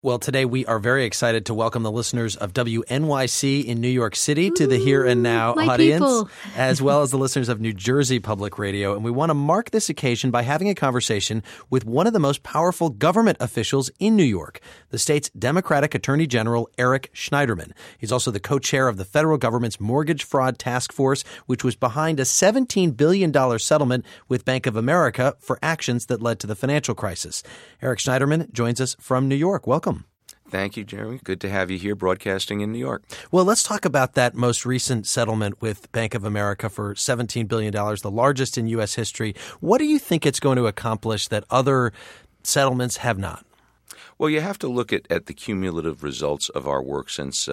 Well, today we are very excited to welcome the listeners of WNYC in New York City to the Here and Now audience, as well as the listeners of New Jersey Public Radio. And we want to mark this occasion by having a conversation with one of the most powerful government officials in New York, the state's Democratic Attorney General, Eric Schneiderman. He's also the co-chair of the federal government's Mortgage Fraud Task Force, which was behind a $17 billion settlement with Bank of America for actions that led to the financial crisis. Eric Schneiderman joins us from New York. Welcome. Thank you, Jeremy. Good to have you here broadcasting in New York. Well, let's talk about that most recent settlement with Bank of America for $17 billion, the largest in U.S. history. What do you think it's going to accomplish that other settlements have not? Well, you have to look at the cumulative results of our work since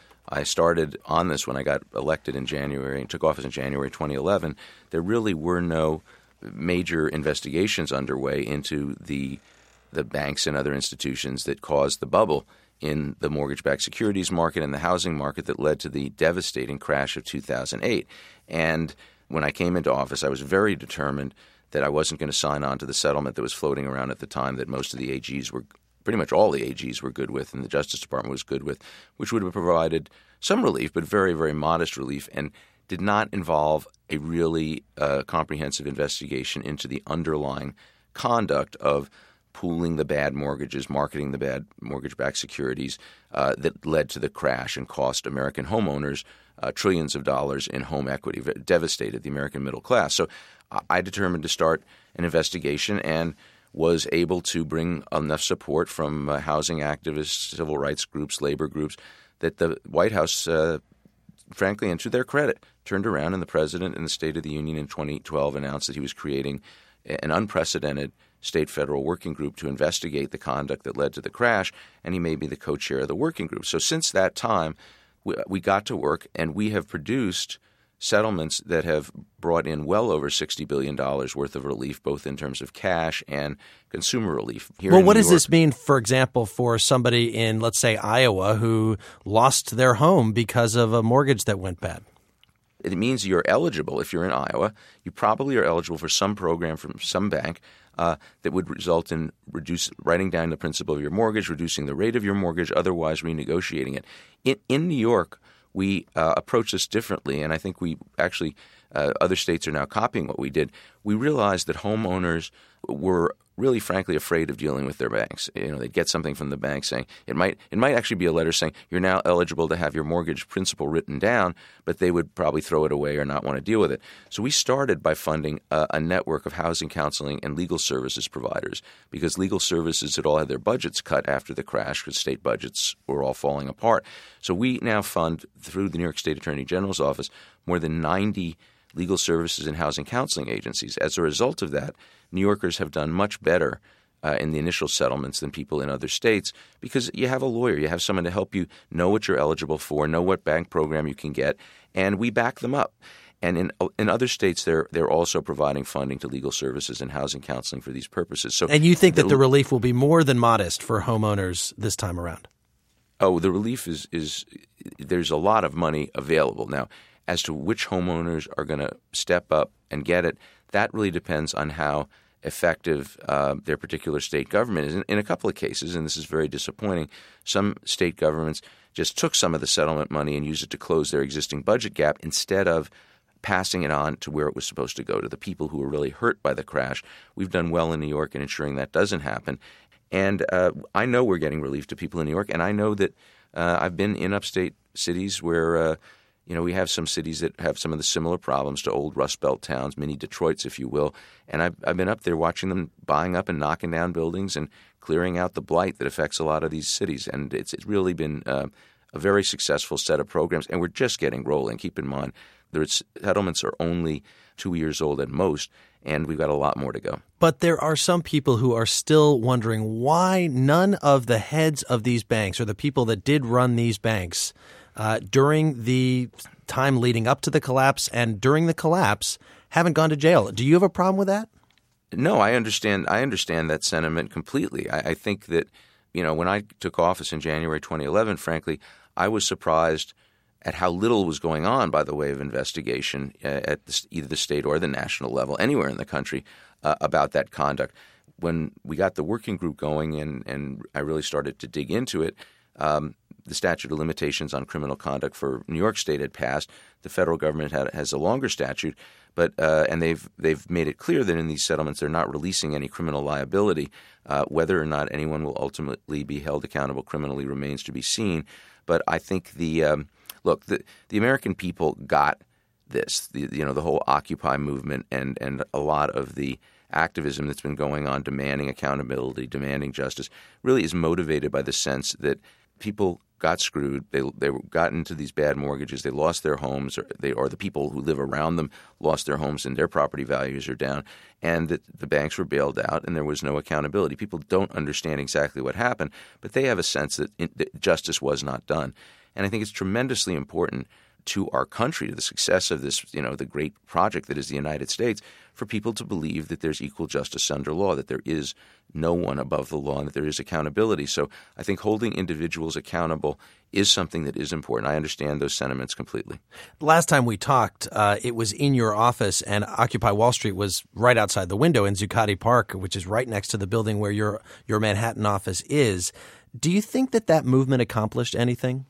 I started on this when I got elected in January and took office in January 2011. There really were no major investigations underway into the banks and other institutions that caused the bubble in the mortgage-backed securities market and the housing market that led to the devastating crash of 2008. And when I came into office, I was very determined that I wasn't going to sign on to the settlement that was floating around at the time that most of the AGs were – pretty much all the AGs were good with and the Justice Department was good with, which would have provided some relief, but very, very modest relief, and did not involve a really comprehensive investigation into the underlying conduct of – pooling the bad mortgages, marketing the bad mortgage-backed securities that led to the crash and cost American homeowners trillions of dollars in home equity, devastated the American middle class. So I determined to start an investigation and was able to bring enough support from housing activists, civil rights groups, labor groups, that the White House, frankly, and to their credit, turned around and the president in the State of the Union in 2012 announced that he was creating an unprecedented state-federal working group to investigate the conduct that led to the crash, and he made me the co-chair of the working group. So since that time, we got to work, and we have produced settlements that have brought in well over $60 billion worth of relief, both in terms of cash and consumer relief. Well, what does this mean, for example, for somebody in, let's say, Iowa who lost their home because of a mortgage that went bad? It means you're eligible. If you're in Iowa, you probably are eligible for some program from some bank that would result in writing down the principal of your mortgage, reducing the rate of your mortgage, otherwise renegotiating it. In New York, we approach this differently, and I think we actually other states are now copying what we did. We realized that homeowners were really, frankly, afraid of dealing with their banks. They'd get something from the bank saying it might actually be a letter saying you're now eligible to have your mortgage principal written down, but they would probably throw it away or not want to deal with it. So we started by funding a network of housing counseling and legal services providers, because legal services had all had their budgets cut after the crash because state budgets were all falling apart. So we now fund, through the New York State Attorney General's office, more than 90 legal services and housing counseling agencies. As a result of that, New Yorkers have done much better in the initial settlements than people in other states, because you have a lawyer, you have someone to help you know what you're eligible for, know what bank program you can get, and we back them up. And in other states, they're also providing funding to legal services and housing counseling for these purposes. So, and you think that the relief will be more than modest for homeowners this time around? Oh, the relief is there's a lot of money available. Now, as to which homeowners are going to step up and get it, that really depends on how effective their particular state government is. In a couple of cases, and this is very disappointing, some state governments just took some of the settlement money and used it to close their existing budget gap instead of passing it on to where it was supposed to go, to the people who were really hurt by the crash. We've done well in New York in ensuring that doesn't happen. And I know we're getting relief to people in New York, and I know that I've been in upstate cities where we have some cities that have some of the similar problems to old Rust Belt towns, mini Detroits, if you will. And I've been up there watching them buying up and knocking down buildings and clearing out the blight that affects a lot of these cities. And it's really been a very successful set of programs, and we're just getting rolling. Keep in mind, the settlements are only 2 years old at most, and we've got a lot more to go. But there are some people who are still wondering why none of the heads of these banks, or the people that did run these banks during the time leading up to the collapse and during the collapse, haven't gone to jail. Do you have a problem with that? No, I understand that sentiment completely. I think that, when I took office in January 2011, frankly, I was surprised at how little was going on by the way of investigation at either the state or the national level, anywhere in the country, about that conduct. when we got the working group going and I really started to dig into it, the statute of limitations on criminal conduct for New York State had passed. The federal government has a longer statute, but and they've made it clear that in these settlements they're not releasing any criminal liability. Whether or not anyone will ultimately be held accountable criminally remains to be seen. But I think the American people got this. The whole Occupy movement and a lot of the activism that's been going on, demanding accountability, demanding justice, really is motivated by the sense that people got screwed. They got into these bad mortgages. They lost their homes, or the people who live around them lost their homes and their property values are down, and that the banks were bailed out and there was no accountability. People don't understand exactly what happened, but they have a sense that justice was not done. And I think it's tremendously important to our country, to the success of this, the great project that is the United States, for people to believe that there's equal justice under law, that there is no one above the law, and that there is accountability. So I think holding individuals accountable is something that is important. I understand those sentiments completely. Last time we talked, it was in your office, and Occupy Wall Street was right outside the window in Zuccotti Park, which is right next to the building where your Manhattan office is. Do you think that movement accomplished anything?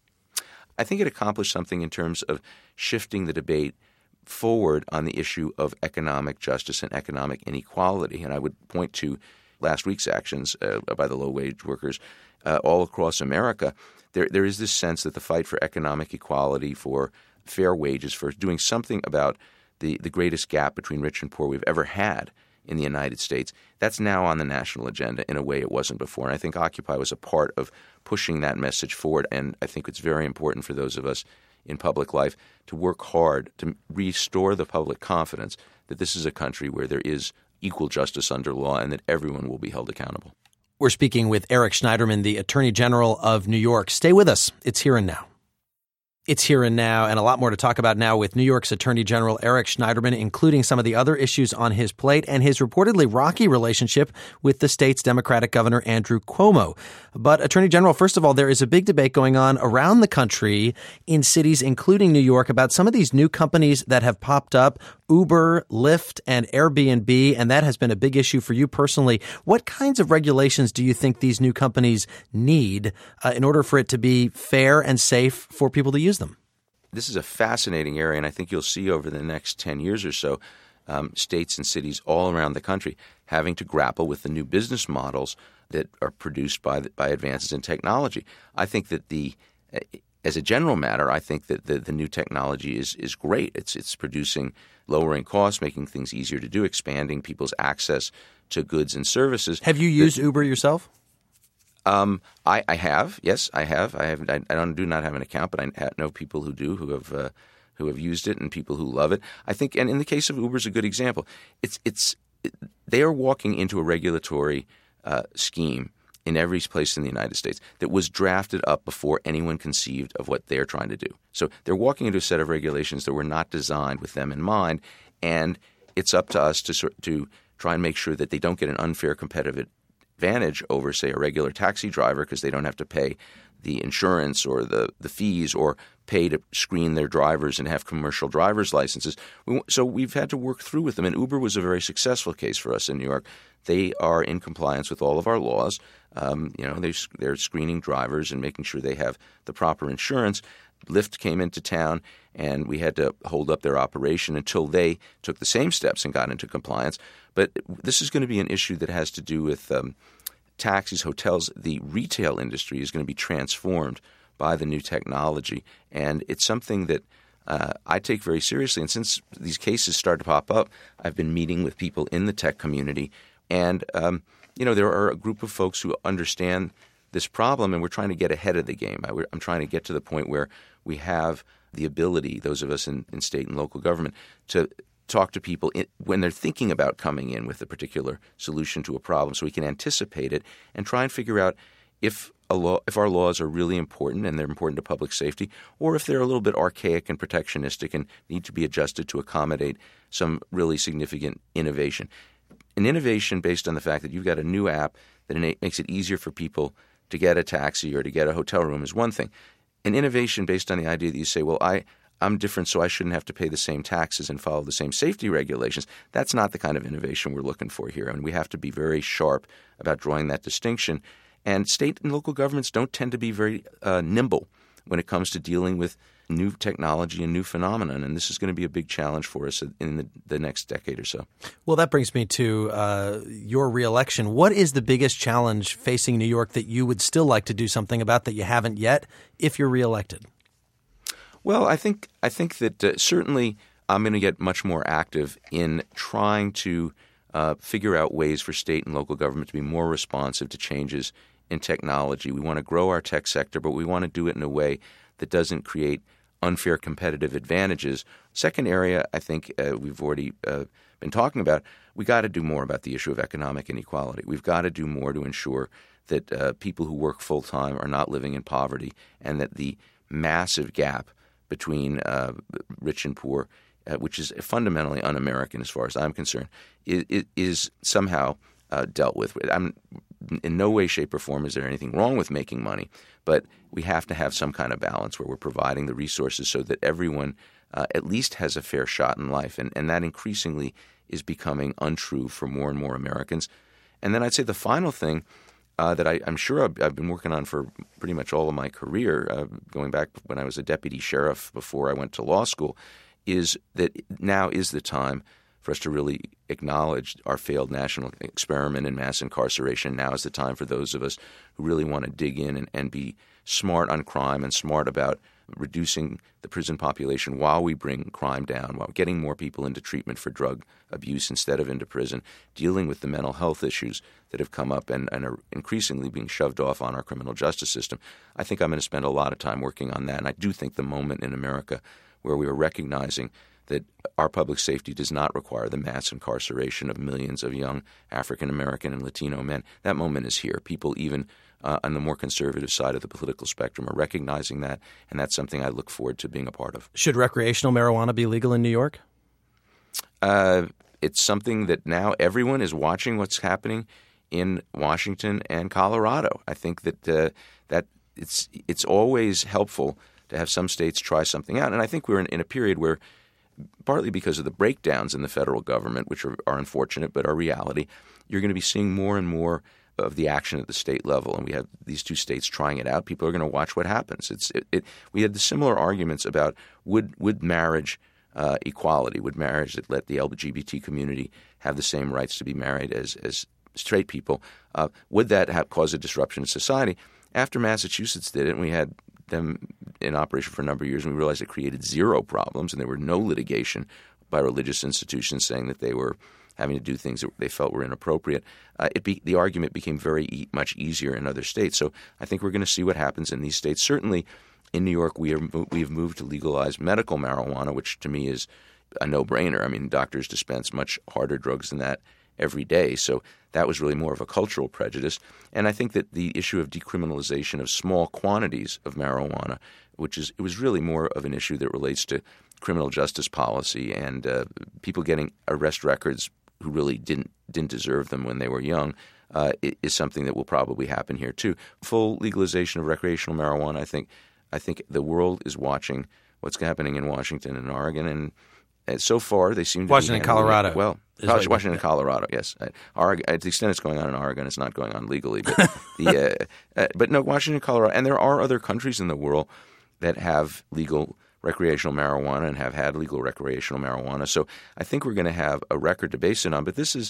I think it accomplished something in terms of shifting the debate forward on the issue of economic justice and economic inequality. And I would point to last week's actions by the low-wage workers all across America. There is this sense that the fight for economic equality, for fair wages, for doing something about the greatest gap between rich and poor we've ever had in the United States, that's now on the national agenda in a way it wasn't before. And I think Occupy was a part of pushing that message forward. And I think it's very important for those of us in public life to work hard to restore the public confidence that this is a country where there is equal justice under law and that everyone will be held accountable. We're speaking with Eric Schneiderman, the Attorney General of New York. Stay with us. It's Here and Now. It's Here and Now, and a lot more to talk about now with New York's Attorney General Eric Schneiderman, including some of the other issues on his plate and his reportedly rocky relationship with the state's Democratic Governor Andrew Cuomo. But, Attorney General, first of all, there is a big debate going on around the country in cities, including New York, about some of these new companies that have popped up, Uber, Lyft, and Airbnb, and that has been a big issue for you personally. What kinds of regulations do you think these new companies need in order for it to be fair and safe for people to use them? This is a fascinating area, and I think you'll see over the next 10 years or so states and cities all around the country having to grapple with the new business models that are produced by advances in technology. I think that as a general matter, I think that the new technology is great. It's producing lowering costs, making things easier to do, expanding people's access to goods and services. Have you used Uber yourself? I have. Yes, I have. I do not have an account, but I know people who do, who have used it, and people who love it. I think, and in the case of Uber is a good example. They are walking into a regulatory scheme in every place in the United States that was drafted up before anyone conceived of what they're trying to do. So they're walking into a set of regulations that were not designed with them in mind, and it's up to us to try and make sure that they don't get an unfair competitive advantage over, say, a regular taxi driver because they don't have to pay the insurance or the fees or pay to screen their drivers and have commercial driver's licenses. So we've had to work through with them. And Uber was a very successful case for us in New York. They are in compliance with all of our laws. They're screening drivers and making sure they have the proper insurance. Lyft came into town, and we had to hold up their operation until they took the same steps and got into compliance. But this is going to be an issue that has to do with taxis, hotels. The retail industry is going to be transformed by the new technology, and it's something that I take very seriously. And since these cases start to pop up, I've been meeting with people in the tech community, and there are a group of folks who understand this problem, and we're trying to get ahead of the game. I'm trying to get to the point where we have the ability, those of us in state and local government, to talk to people when they're thinking about coming in with a particular solution to a problem so we can anticipate it and try and figure out if our laws are really important and they're important to public safety, or if they're a little bit archaic and protectionistic and need to be adjusted to accommodate some really significant innovation. An innovation based on the fact that you've got a new app that makes it easier for people to get a taxi or to get a hotel room is one thing. An innovation based on the idea that you say, well, I'm different, so I shouldn't have to pay the same taxes and follow the same safety regulations. That's not the kind of innovation we're looking for here. And we have to be very sharp about drawing that distinction. And state and local governments don't tend to be very nimble when it comes to dealing with new technology and new phenomenon. And this is going to be a big challenge for us in the next decade or so. Well, that brings me to your reelection. What is the biggest challenge facing New York that you would still like to do something about that you haven't yet if you're reelected? Well, I think that certainly I'm going to get much more active in trying to figure out ways for state and local government to be more responsive to changes in technology. We want to grow our tech sector, but we want to do it in a way that doesn't create unfair competitive advantages. Second area, I think we've already been talking about, we got to do more about the issue of economic inequality. We've got to do more to ensure that people who work full-time are not living in poverty, and that the massive gap between rich and poor, which is fundamentally un-American as far as I'm concerned, is somehow dealt with. I'm in no way, shape, or form is there anything wrong with making money, but we have to have some kind of balance where we're providing the resources so that everyone at least has a fair shot in life, and that increasingly is becoming untrue for more and more Americans. And then I'd say the final thing that I'm sure I've been working on for pretty much all of my career, going back when I was a deputy sheriff before I went to law school, is that now is the time for us to really acknowledge our failed national experiment in mass incarceration. Now is the time for those of us who really want to dig in and be smart on crime and smart about reducing the prison population while we bring crime down, while getting more people into treatment for drug abuse instead of into prison, dealing with the mental health issues that have come up and are increasingly being shoved off on our criminal justice system. I think I'm going to spend a lot of time working on that. And I do think the moment in America where we are recognizing that our public safety does not require the mass incarceration of millions of young African American and Latino men, that moment is here. People even on the more conservative side of the political spectrum are recognizing that, and that's something I look forward to being a part of. Should recreational marijuana be legal in New York? It's something that now everyone is watching what's happening in Washington and Colorado. I think that it's always helpful to have some states try something out, and I think we're in a period where, partly because of the breakdowns in the federal government, which are unfortunate but are reality, you're going to be seeing more and more of the action at the state level. And we have these two states trying it out. People are going to watch what happens. We had the similar arguments about would marriage equality, would marriage that let the LGBT community have the same rights to be married as straight people, would that cause a disruption in society? After Massachusetts did it, and we had them in operation for a number of years, and we realized it created zero problems, and there were no litigation by religious institutions saying that they were having to do things that they felt were inappropriate. The argument became much easier in other states. So I think we're going to see what happens in these states. Certainly in New York, we've moved to legalize medical marijuana, which to me is a no-brainer. I mean, doctors dispense much harder drugs than that every day. So that was really more of a cultural prejudice. And I think that the issue of decriminalization of small quantities of marijuana, it was really more of an issue that relates to criminal justice policy and people getting arrest records who really didn't deserve them when they were young, is something that will probably happen here too. Full legalization of recreational marijuana, I think the world is watching what's happening in Washington and Oregon, and so far they seem to Washington and Colorado. Well, Washington and Colorado, yes. Oregon, to the extent it's going on in Oregon, it's not going on legally. But but no, Washington and Colorado, and there are other countries in the world that have legal recreational marijuana and have had legal recreational marijuana. So I think we're going to have a record to base it on. But this is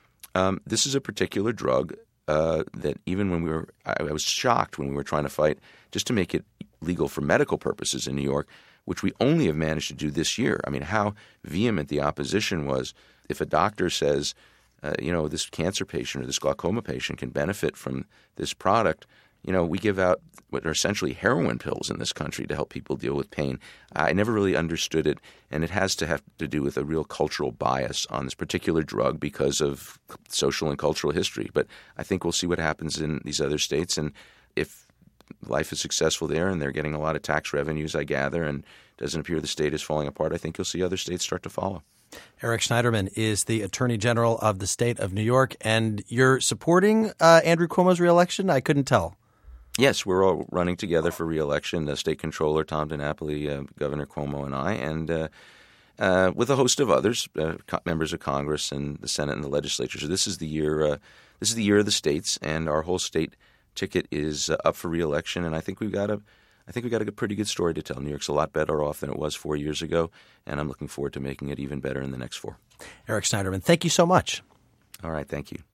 a particular drug that even when I was shocked when we were trying to fight just to make it legal for medical purposes in New York, which we only have managed to do this year. I mean, how vehement the opposition was. If a doctor says, this cancer patient or this glaucoma patient can benefit from this product, we give out what are essentially heroin pills in this country to help people deal with pain. I never really understood it, and it has to have to do with a real cultural bias on this particular drug because of social and cultural history. But I think we'll see what happens in these other states, and if life is successful there and they're getting a lot of tax revenues, I gather, and it doesn't appear the state is falling apart, I think you'll see other states start to follow. Eric Schneiderman is the Attorney General of the state of New York, and you're supporting Andrew Cuomo's reelection? I couldn't tell. Yes, we're all running together for re-election, the State Controller, Tom DiNapoli, Governor Cuomo, and I, and with a host of others, members of Congress and the Senate and the legislature. So this is the year. This is the year of the states, and our whole state ticket is up for re-election. And I think we've got a pretty good story to tell. New York's a lot better off than it was 4 years ago, and I'm looking forward to making it even better in the next 4. Eric Schneiderman, thank you so much. All right, thank you.